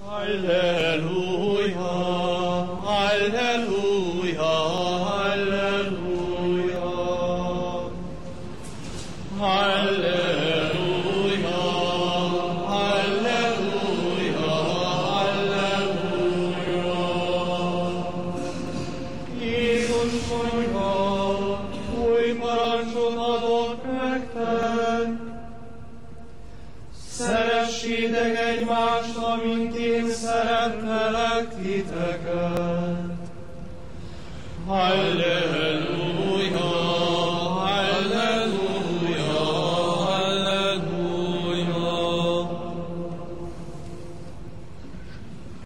Halleluja, halleluja, halleluja. Halleluja, halleluja, halleluja. Jézus mondja, új parancsot adok nektek. Szeressétek egymást, amint én szerettelek titeket. Halleluja.